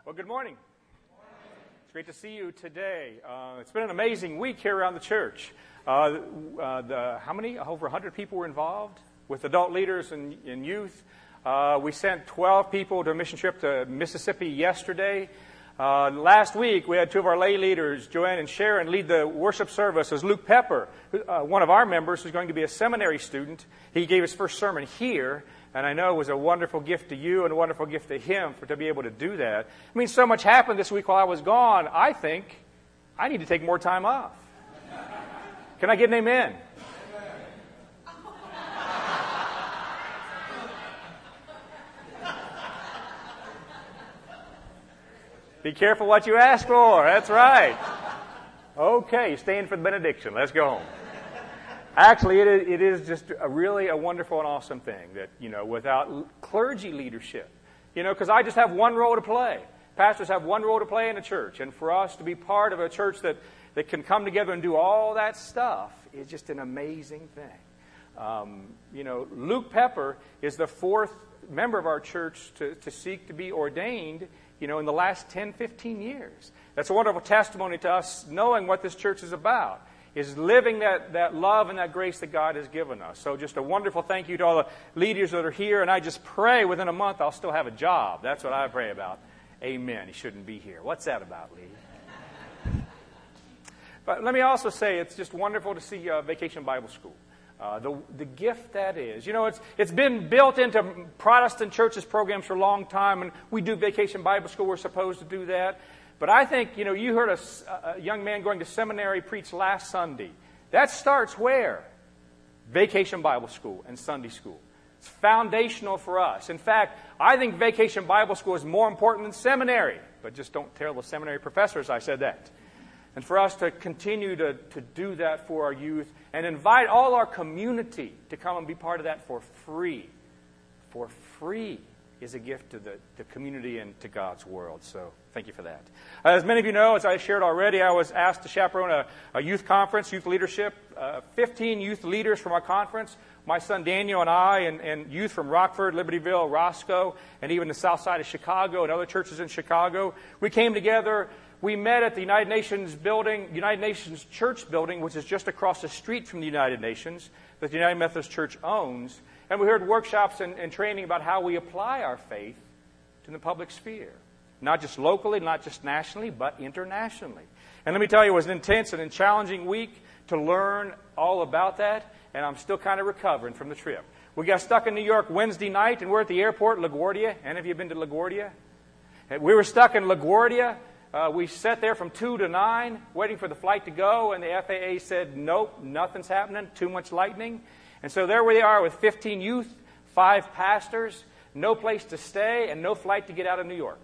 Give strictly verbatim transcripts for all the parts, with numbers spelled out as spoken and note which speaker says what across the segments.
Speaker 1: Well, good morning. It's great to see you today. Uh, it's been an amazing week here around the church. Uh, uh, the, how many? Over one hundred people were involved with adult leaders and, and youth. Uh, we sent twelve people to a mission trip to Mississippi yesterday. Uh, last week, we had two of our lay leaders, Joanne and Sharon, lead the worship service as Luke Pepper, uh, one of our members who's going to be a seminary student. He gave his first sermon here, and I know it was a wonderful gift to you and a wonderful gift to him for to be able to do that. I mean, so much happened this week while I was gone, I think I need to take more time off. Can I get an amen? Be careful what you ask for. That's right. Okay, staying for the benediction. Let's go home. Actually, it is, it is just a really a wonderful and awesome thing that, you know, without clergy leadership, you know, because I just have one role to play. Pastors have one role to play in a church. And for us to be part of a church that, that can come together and do all that stuff is just an amazing thing. Um, you know, Luke Pepper is the fourth member of our church to, to seek to be ordained, you know, in the last ten, fifteen years. That's a wonderful testimony to us knowing what this church is about, is living that, that love and that grace that God has given us. So just a wonderful thank you to all the leaders that are here, and I just pray within a month I'll still have a job. That's what I pray about. Amen. He shouldn't be here. What's that about, Lee? But let me also say it's just wonderful to see uh, Vacation Bible School. Uh, the the gift that is. You know, it's it's been built into Protestant churches' programs for a long time, and we do Vacation Bible School. We're supposed to do that. But I think, you know, you heard a, a young man going to seminary preach last Sunday. That starts where? Vacation Bible School and Sunday School. It's foundational for us. In fact, I think Vacation Bible School is more important than seminary. But just don't tell the seminary professors I said that. And for us to continue to, to do that for our youth and invite all our community to come and be part of that for free. For free is a gift to the, the community and to God's world. So thank you for that. As many of you know, as I shared already, I was asked to chaperone a, a youth conference, youth leadership. Uh, fifteen youth leaders from our conference. My son Daniel and I and, and youth from Rockford, Libertyville, Roscoe, and even the south side of Chicago and other churches in Chicago. We came together. We met at the United Nations building, United Nations Church building, which is just across the street from the United Nations, that the United Methodist Church owns. And we heard workshops and, and training about how we apply our faith to the public sphere. Not just locally, not just nationally, but internationally. And let me tell you, it was an intense and a challenging week to learn all about that, and I'm still kind of recovering from the trip. We got stuck in New York Wednesday night, and we're at the airport, LaGuardia. Any of you been to LaGuardia? And we were stuck in LaGuardia. Uh, we sat there from two to nine, waiting for the flight to go, and the F A A said, nope, nothing's happening, too much lightning. And so there we are with fifteen youth, five pastors, no place to stay, and no flight to get out of New York.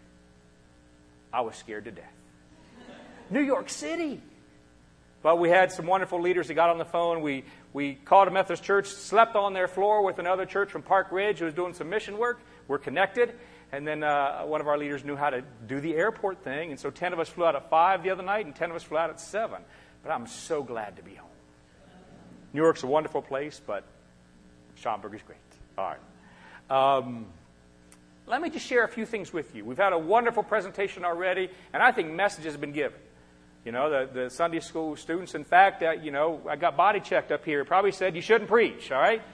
Speaker 1: I was scared to death. New York City! But we had some wonderful leaders that got on the phone. We, we called a Methodist church, slept on their floor with another church from Park Ridge who was doing some mission work. We're connected. And then uh, one of our leaders knew how to do the airport thing. And so ten of us flew out at five the other night, and ten of us flew out at seven. But I'm so glad to be home. New York's a wonderful place, but Schaumburg is great. All right. Um, let me just share a few things with you. We've had a wonderful presentation already, and I think messages have been given. You know, the, the Sunday school students, in fact, uh, you know, I got body checked up here. Probably said you shouldn't preach, all right?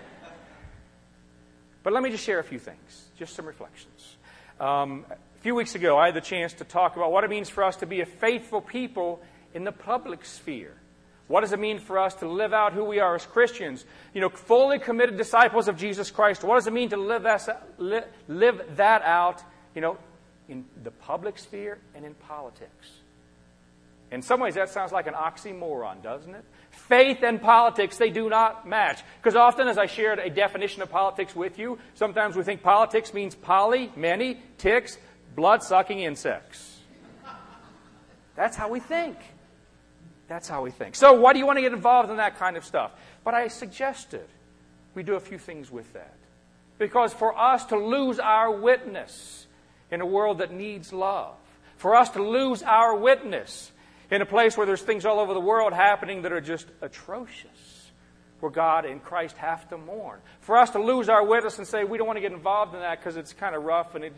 Speaker 1: But let me just share a few things, just some reflections. Um, a few weeks ago, I had the chance to talk about what it means for us to be a faithful people in the public sphere. What does it mean for us to live out who we are as Christians? You know, fully committed disciples of Jesus Christ. What does it mean to live that, live that out, you know, in the public sphere and in politics? In some ways, that sounds like an oxymoron, doesn't it? Faith and politics, they do not match. Because often, as I shared a definition of politics with you, sometimes we think politics means poly, many, ticks, blood-sucking insects. That's how we think. That's how we think. So why do you want to get involved in that kind of stuff? But I suggested we do a few things with that. Because for us to lose our witness in a world that needs love, for us to lose our witness in a place where there's things all over the world happening that are just atrocious, where God and Christ have to mourn. For us to lose our witness and say, we don't want to get involved in that because it's kind of rough and it just,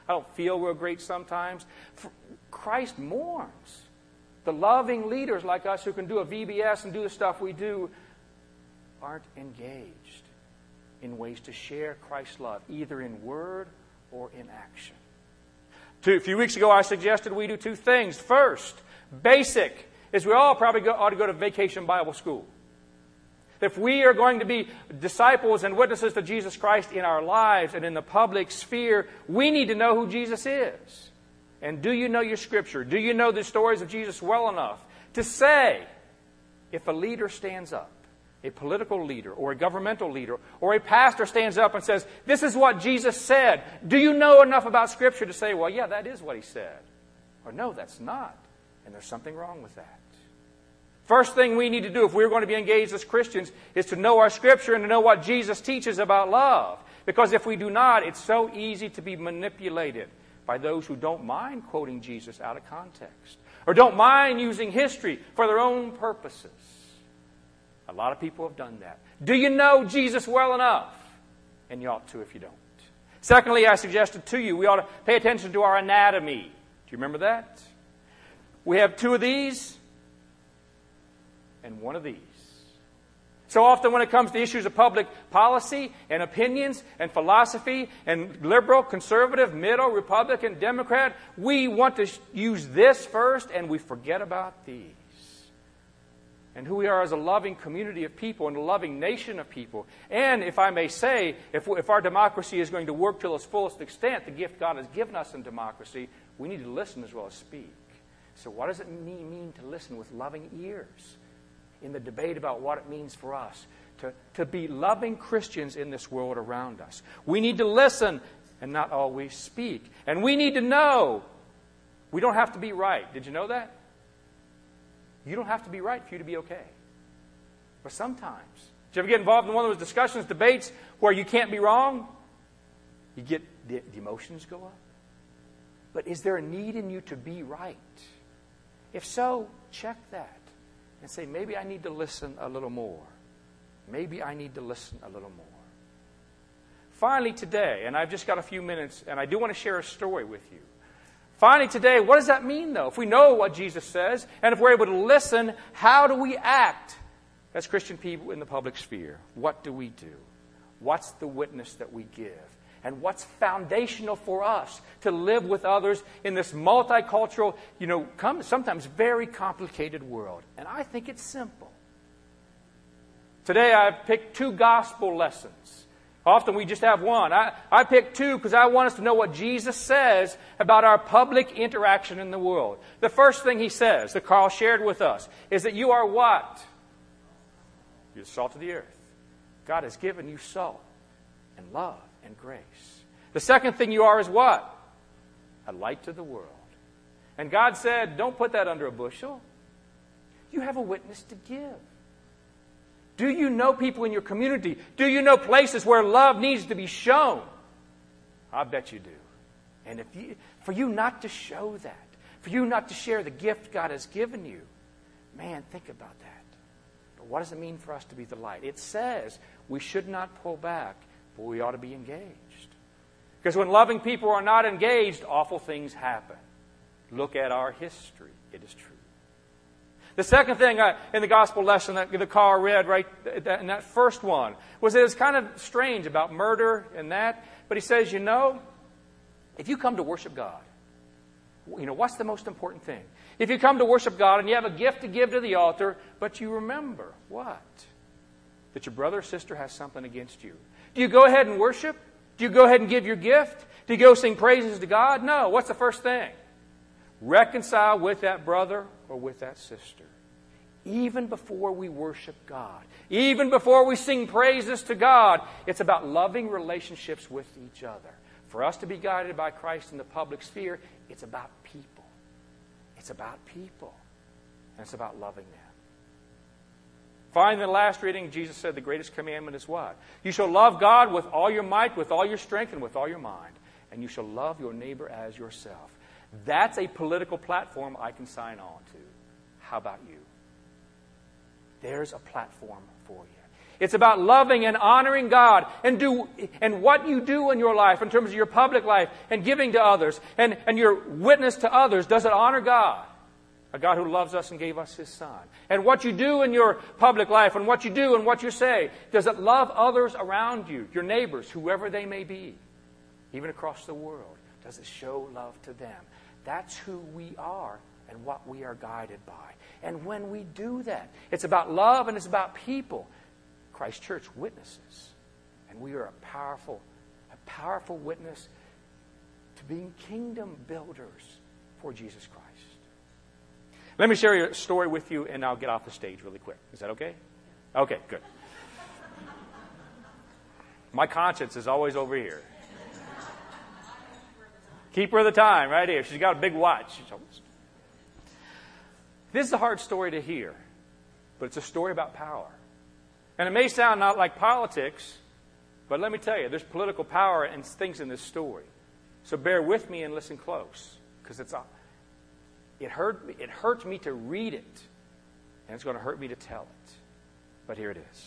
Speaker 1: I don't feel real great sometimes. Christ mourns. The loving leaders like us who can do a V B S and do the stuff we do aren't engaged in ways to share Christ's love, either in word or in action. Two, a few weeks ago, I suggested we do two things. First, basic, is we all probably go, ought to go to Vacation Bible School. If we are going to be disciples and witnesses to Jesus Christ in our lives and in the public sphere, we need to know who Jesus is. And do you know your Scripture? Do you know the stories of Jesus well enough to say, if a leader stands up, a political leader or a governmental leader or a pastor stands up and says, this is what Jesus said, do you know enough about Scripture to say, well, yeah, that is what he said? Or no, that's not. And there's something wrong with that. First thing we need to do if we're going to be engaged as Christians is to know our Scripture and to know what Jesus teaches about love. Because if we do not, it's so easy to be manipulated by those who don't mind quoting Jesus out of context or don't mind using history for their own purposes. A lot of people have done that. Do you know Jesus well enough? And you ought to if you don't. Secondly, I suggested to you we ought to pay attention to our anatomy. Do you remember that? We have two of these and one of these. So often when it comes to issues of public policy and opinions and philosophy and liberal, conservative, middle, Republican, Democrat, we want to use this first and we forget about these. And who we are as a loving community of people and a loving nation of people. And if I may say, if, if our democracy is going to work to its fullest extent, the gift God has given us in democracy, we need to listen as well as speak. So what does it mean, mean to listen with loving ears in the debate about what it means for us to, to be loving Christians in this world around us? We need to listen and not always speak. And we need to know we don't have to be right. Did you know that? You don't have to be right for you to be okay. But sometimes, did you ever get involved in one of those discussions, debates, where you can't be wrong? You get, the, the emotions go up. But is there a need in you to be right? If so, check that and say, maybe I need to listen a little more. Maybe I need to listen a little more. Finally today, and I've just got a few minutes, and I do want to share a story with you. Finally today, what does that mean, though? If we know what Jesus says, and if we're able to listen, how do we act as Christian people in the public sphere? What do we do? What's the witness that we give? And what's foundational for us to live with others in this multicultural, you know, sometimes very complicated world? And I think it's simple. Today I've picked two gospel lessons. Often we just have one. I, I picked two because I want us to know what Jesus says about our public interaction in the world. The first thing he says, that Carl shared with us, is that you are what? You're the salt of the earth. God has given you salt and love and grace. The second thing you are is what? A light to the world. And God said, don't put that under a bushel. You have a witness to give. Do you know people in your community? Do you know places where love needs to be shown? I bet you do. And if you, for you not to show that, for you not to share the gift God has given you, man, think about that. But what does it mean for us to be the light? It says we should not pull back, but we ought to be engaged. Because when loving people are not engaged, awful things happen. Look at our history. It is true. The second thing uh, in the gospel lesson that the car read right in that first one was that it's kind of strange about murder and that. But he says, you know, if you come to worship God, you know, what's the most important thing? If you come to worship God and you have a gift to give to the altar, but you remember what? That your brother or sister has something against you. Do you go ahead and worship? Do you go ahead and give your gift? Do you go sing praises to God? No. What's the first thing? Reconcile with that brother or with that sister. Even before we worship God, even before we sing praises to God, it's about loving relationships with each other. For us to be guided by Christ in the public sphere, it's about people. It's about people. And it's about loving them. Finally, in the last reading, Jesus said the greatest commandment is what? You shall love God with all your might, with all your strength, and with all your mind. And you shall love your neighbor as yourself. That's a political platform I can sign on to. How about you? There's a platform for you. It's about loving and honoring God and do and what you do in your life in terms of your public life and giving to others and, and your witness to others. Does it honor God? A God who loves us and gave us His Son. And what you do in your public life and what you do and what you say, does it love others around you, your neighbors, whoever they may be, even across the world? Does it show love to them? That's who we are and what we are guided by. And when we do that, it's about love and it's about people. Christ Church witnesses. And we are a powerful, a powerful witness to being kingdom builders for Jesus Christ. Let me share a story with you, and I'll get off the stage really quick. Is that okay? Okay, good. My conscience is always over here. Keep her the time, right here. She's got a big watch. This is a hard story to hear, but it's a story about power. And it may sound not like politics, but let me tell you, there's political power and things in this story. So bear with me and listen close, because it's it hurt me, it hurts me to read it, and it's going to hurt me to tell it. But here it is.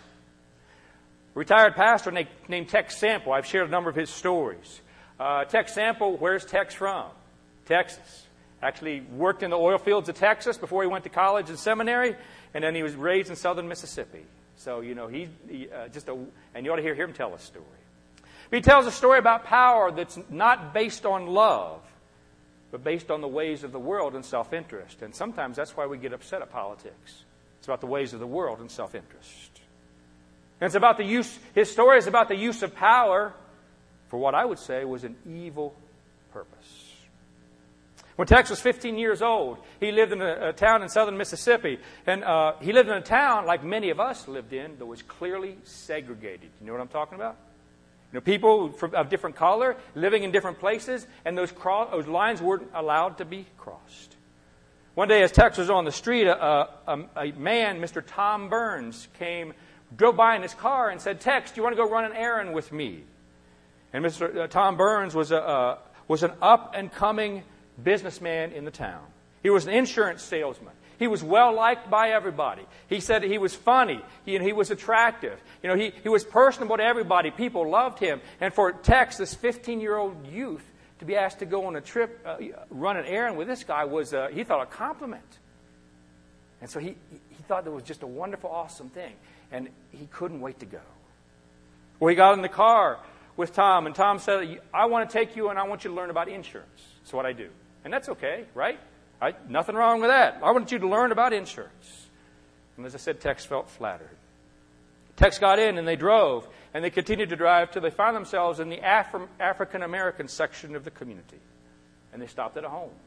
Speaker 1: A retired pastor named, named Tex Sample. I've shared a number of his stories. Uh, Tex Sample, where's Tex from? Texas. Actually worked in the oil fields of Texas before he went to college and seminary, and then he was raised in southern Mississippi. So, you know, he, he uh, just a, and you ought to hear him tell a story. But he tells a story about power that's not based on love, but based on the ways of the world and self-interest. And sometimes that's why we get upset at politics. It's about the ways of the world and self-interest. And it's about the use, his story is about the use of power for what I would say was an evil purpose. When Tex was fifteen years old, he lived in a, a town in southern Mississippi. And uh, he lived in a town like many of us lived in that was clearly segregated. You know what I'm talking about? You know, people from, of different color living in different places, and those, cross, those lines weren't allowed to be crossed. One day as Tex was on the street, a, a, a man, Mister Tom Burns, came, drove by in his car and said, "Tex, do you want to go run an errand with me?" And Mister Uh, Tom Burns was, a, uh, was an up-and-coming businessman in the town. He was an insurance salesman. He was well-liked by everybody. He said he was funny. He, he was attractive. You know, he, he was personable to everybody. People loved him. And for Tex, this fifteen-year-old youth, to be asked to go on a trip, uh, run an errand with this guy was, uh, he thought, a compliment. And so he, he thought that was just a wonderful, awesome thing. And he couldn't wait to go. Well, he got in the car with Tom, and Tom said, "I want to take you and I want you to learn about insurance." That's what I do. And that's okay, right? I, nothing wrong with that. I want you to learn about insurance. And as I said, Tex felt flattered. Tex got in and they drove, and they continued to drive till they found themselves in the Afri- African-American section of the community. And they stopped at a home.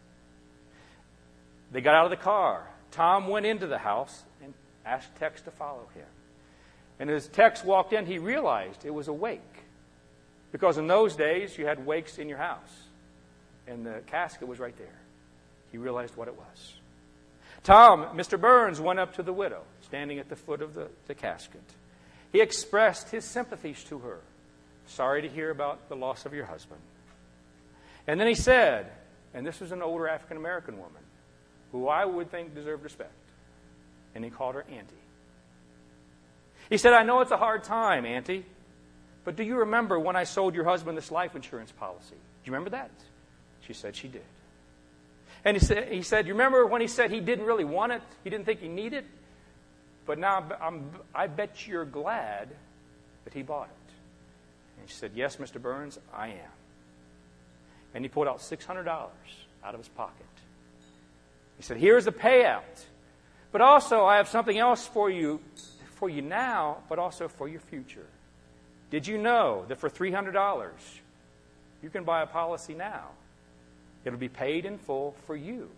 Speaker 1: They got out of the car. Tom went into the house and asked Tex to follow him. And as Tex walked in, he realized it was a wake. Because in those days, you had wakes in your house. And the casket was right there. He realized what it was. Tom, Mister Burns, went up to the widow, standing at the foot of the, the casket. He expressed his sympathies to her. "Sorry to hear about the loss of your husband." And then he said, and this was an older African-American woman, who I would think deserved respect. And he called her Auntie. He said, "I know it's a hard time, Auntie, but do you remember when I sold your husband this life insurance policy? Do you remember that?" She said she did. And he said, he said, "You remember when he said he didn't really want it? He didn't think he needed it? But now I'm, I bet you're glad that he bought it." And she said, "Yes, Mister Burns, I am." And he pulled out six hundred dollars out of his pocket. He said, "Here's the payout. But also I have something else for you, for you now, but also for your future. Did you know that for three hundred dollars you can buy a policy now? It'll be paid in full for you."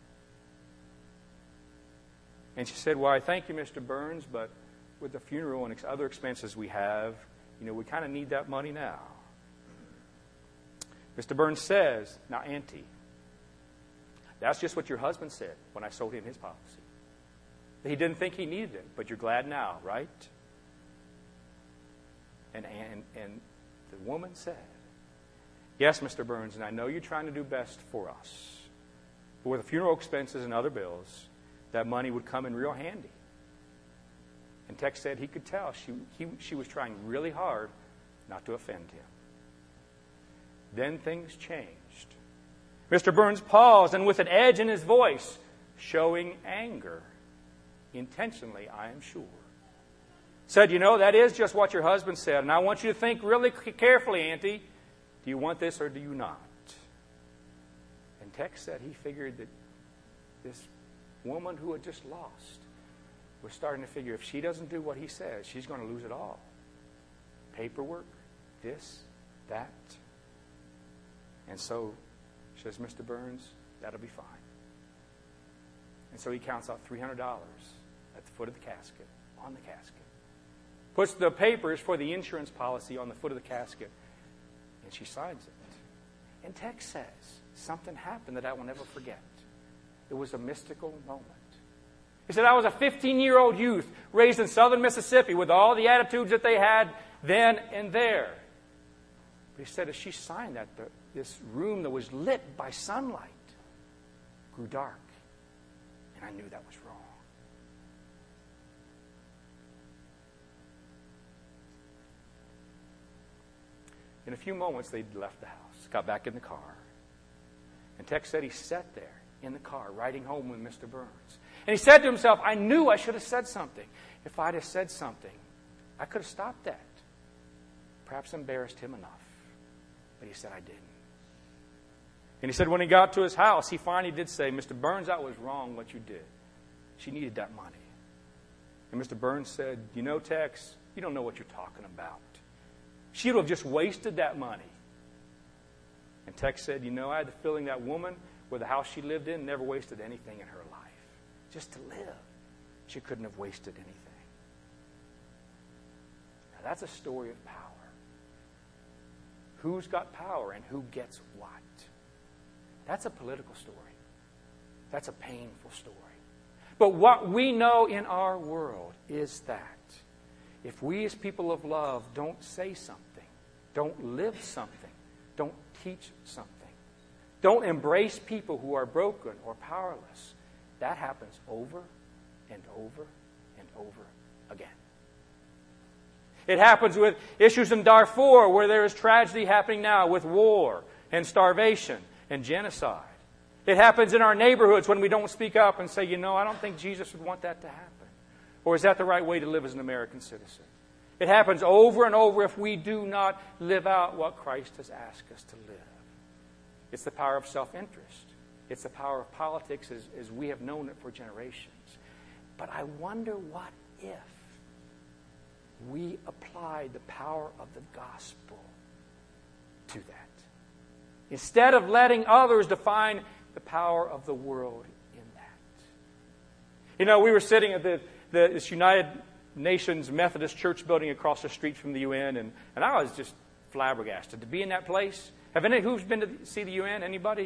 Speaker 1: And she said, "Well, I thank you, Mister Burns, but with the funeral and other expenses we have, you know, we kind of need that money now." Mister Burns says, "Now, Auntie, that's just what your husband said when I sold him his policy. He didn't think he needed it, but you're glad now, right?" And, and, and the woman said, "Yes, Mister Burns, and I know you're trying to do best for us. But with the funeral expenses and other bills, that money would come in real handy." And Tex said he could tell she, he, she was trying really hard not to offend him. Then things changed. Mister Burns paused, and with an edge in his voice, showing anger, intentionally, I am sure, said, you know, that is just what your husband said, and I want you to think really carefully, Auntie. Do you want this or do you not? And Tex said he figured that this woman who had just lost was starting to figure if she doesn't do what he says, she's going to lose it all. Paperwork, this, that. And so, says Mister Burns, that'll be fine. And so he counts out three hundred dollars at the foot of the casket, on the casket. Puts the papers for the insurance policy on the foot of the casket, and she signs it. And Tex says, something happened that I will never forget. It was a mystical moment. He said, I was a fifteen-year-old youth raised in southern Mississippi with all the attitudes that they had then and there. But he said, as she signed that, the, this room that was lit by sunlight grew dark. And I knew that was wrong. In a few moments, they'd left the house, got back in the car. And Tex said he sat there in the car, riding home with Mister Burns. And he said to himself, I knew I should have said something. If I'd have said something, I could have stopped that. Perhaps embarrassed him enough. But he said, I didn't. And he said when he got to his house, he finally did say, Mister Burns, that was wrong what you did. She needed that money. And Mister Burns said, you know, Tex, you don't know what you're talking about. She would have just wasted that money. And Tex said, you know, I had the feeling that woman with the house she lived in never wasted anything in her life. Just to live, she couldn't have wasted anything. Now that's a story of power. Who's got power and who gets what? That's a political story. That's a painful story. But what we know in our world is that if we as people of love don't say something, don't live something, don't teach something, don't embrace people who are broken or powerless, that happens over and over and over again. It happens with issues in Darfur where there is tragedy happening now with war and starvation and genocide. It happens in our neighborhoods when we don't speak up and say, you know, I don't think Jesus would want that to happen. Or is that the right way to live as an American citizen? It happens over and over if we do not live out what Christ has asked us to live. It's the power of self-interest. It's the power of politics as, as we have known it for generations. But I wonder what if we applied the power of the gospel to that. Instead of letting others define the power of the world in that. You know, we were sitting at the, the this United Nations Methodist Church building across the street from the U N, and, and I was just flabbergasted to be in that place. Have any who's been to see the U N? Anybody?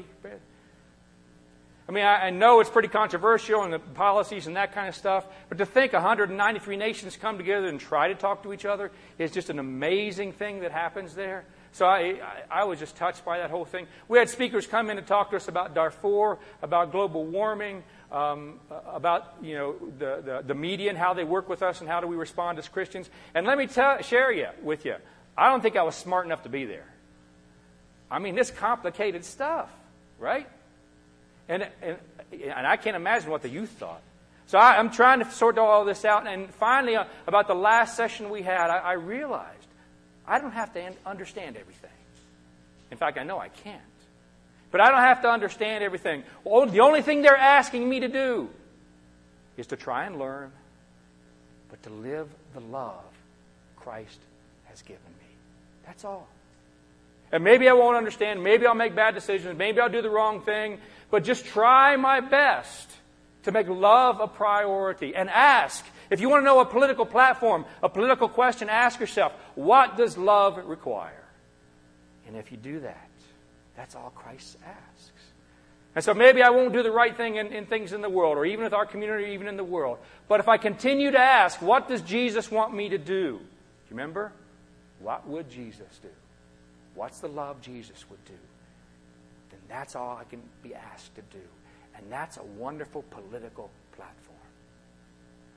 Speaker 1: I mean, I, I know it's pretty controversial and the policies and that kind of stuff, but to think one hundred ninety-three nations come together and try to talk to each other is just an amazing thing that happens there. So I, I, I was just touched by that whole thing. We had speakers come in and talk to us about Darfur, about global warming, um, about you know the, the, the media and how they work with us and how do we respond as Christians. And let me tell, share you, with you, I don't think I was smart enough to be there. I mean, this complicated stuff, right? And, and, and I can't imagine what the youth thought. So I, I'm trying to sort all this out. And finally, uh, about the last session we had, I, I realized I don't have to un- understand everything. In fact, I know I can't. But I don't have to understand everything. Well, the only thing they're asking me to do is to try and learn, but to live the love Christ has given me. That's all. And maybe I won't understand. Maybe I'll make bad decisions. Maybe I'll do the wrong thing. But just try my best to make love a priority. And ask, if you want to know a political platform, a political question, ask yourself, what does love require? And if you do that, that's all Christ asks. And so maybe I won't do the right thing in, in things in the world, or even with our community, or even in the world. But if I continue to ask, what does Jesus want me to do? Do you remember? What would Jesus do? What's the love Jesus would do? Then that's all I can be asked to do. And that's a wonderful political platform.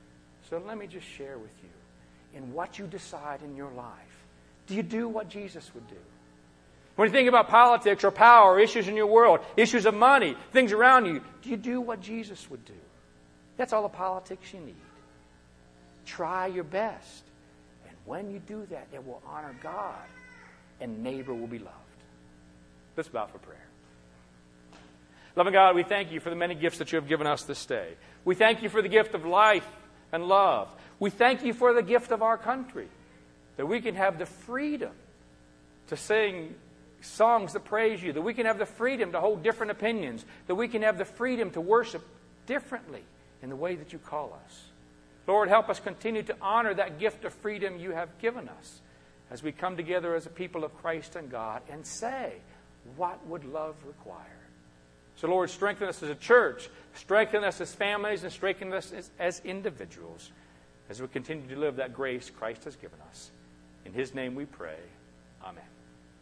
Speaker 1: So let me just share with you, in what you decide in your life, do you do what Jesus would do? When you think about politics or power, or issues in your world, issues of money, things around you, do you do what Jesus would do? That's all the politics you need. Try your best. And when you do that, it will honor God, and neighbor will be loved. Let's bow for prayer. Loving God, we thank you for the many gifts that you have given us this day. We thank you for the gift of life and love. We thank you for the gift of our country, that we can have the freedom to sing songs that praise you, that we can have the freedom to hold different opinions, that we can have the freedom to worship differently in the way that you call us. Lord, help us continue to honor that gift of freedom you have given us as we come together as a people of Christ and God and say, what would love require? So, Lord, strengthen us as a church, strengthen us as families, and strengthen us as, as individuals as we continue to live that grace Christ has given us. In His name we pray. Amen.